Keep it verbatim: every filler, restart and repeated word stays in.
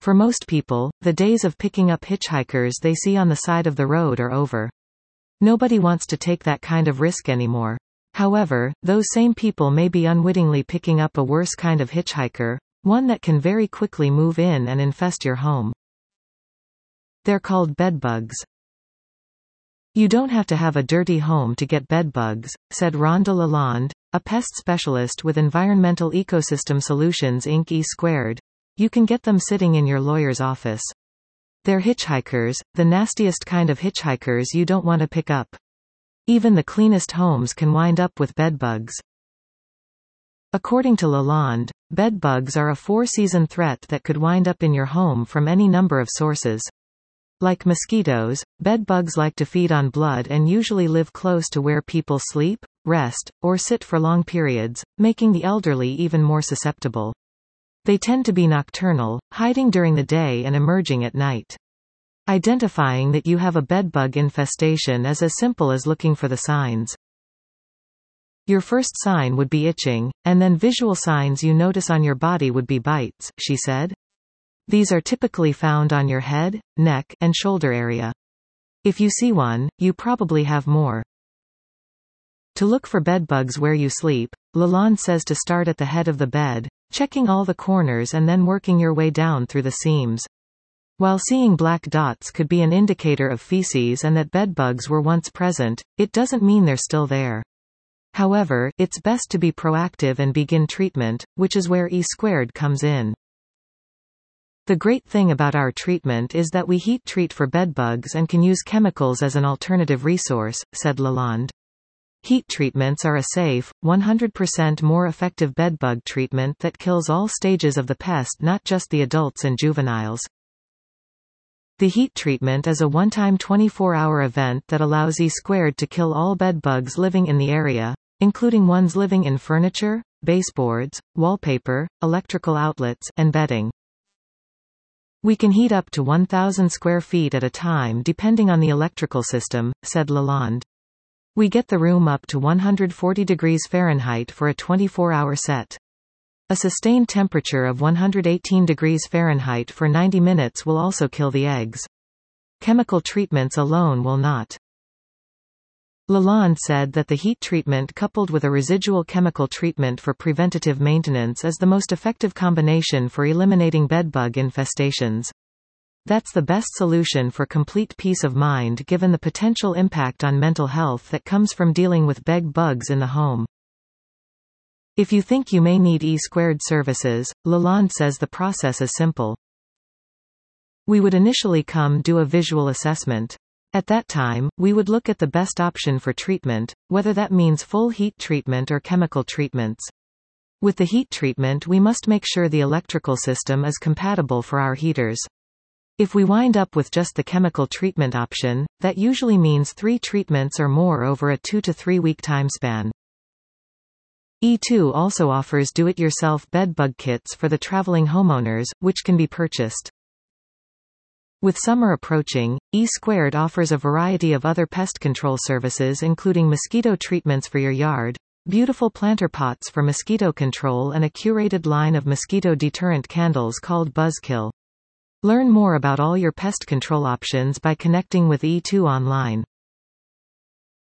For most people, the days of picking up hitchhikers they see on the side of the road are over. Nobody wants to take that kind of risk anymore. However, those same people may be unwittingly picking up a worse kind of hitchhiker, one that can very quickly move in and infest your home. They're called bedbugs. You don't have to have a dirty home to get bedbugs, said Rhonda Lalonde, a pest specialist with Environmental Ecosystem Solutions Incorporated E Squared. You can get them sitting in your lawyer's office. They're hitchhikers, the nastiest kind of hitchhikers you don't want to pick up. Even the cleanest homes can wind up with bedbugs. According to Lalonde, bedbugs are a four-season threat that could wind up in your home from any number of sources. Like mosquitoes, bedbugs like to feed on blood and usually live close to where people sleep, rest, or sit for long periods, making the elderly even more susceptible. They tend to be nocturnal, hiding during the day and emerging at night. Identifying that you have a bedbug infestation is as simple as looking for the signs. Your first sign would be itching, and then visual signs you notice on your body would be bites, she said. These are typically found on your head, neck, and shoulder area. If you see one, you probably have more. To look for bedbugs where you sleep, Lalonde says to start at the head of the bed, checking all the corners and then working your way down through the seams. While seeing black dots could be an indicator of feces and that bedbugs were once present, it doesn't mean they're still there. However, it's best to be proactive and begin treatment, which is where E Squared comes in. The great thing about our treatment is that we heat treat for bedbugs and can use chemicals as an alternative resource, said Lalonde. Heat treatments are a safe, one hundred percent more effective bedbug treatment that kills all stages of the pest, not just the adults and juveniles. The heat treatment is a one-time twenty-four hour event that allows E Squared to kill all bedbugs living in the area, including ones living in furniture, baseboards, wallpaper, electrical outlets, and bedding. We can heat up to one thousand square feet at a time depending on the electrical system, said Lalonde. We get the room up to one hundred forty degrees Fahrenheit for a twenty-four hour set. A sustained temperature of one hundred eighteen degrees Fahrenheit for ninety minutes will also kill the eggs. Chemical treatments alone will not. Lalonde said that the heat treatment coupled with a residual chemical treatment for preventative maintenance is the most effective combination for eliminating bedbug infestations. That's the best solution for complete peace of mind given the potential impact on mental health that comes from dealing with bed bugs in the home. If you think you may need E Squared services, Lalonde says the process is simple. We would initially come do a visual assessment. At that time, we would look at the best option for treatment, whether that means full heat treatment or chemical treatments. With the heat treatment we must make sure the electrical system is compatible for our heaters. If we wind up with just the chemical treatment option, that usually means three treatments or more over a two to three week time span. E two also offers do-it-yourself bedbug kits for the traveling homeowners, which can be purchased. With summer approaching, E Squared offers a variety of other pest control services including mosquito treatments for your yard, beautiful planter pots for mosquito control and a curated line of mosquito deterrent candles called Buzzkill. Learn more about all your pest control options by connecting with E two online.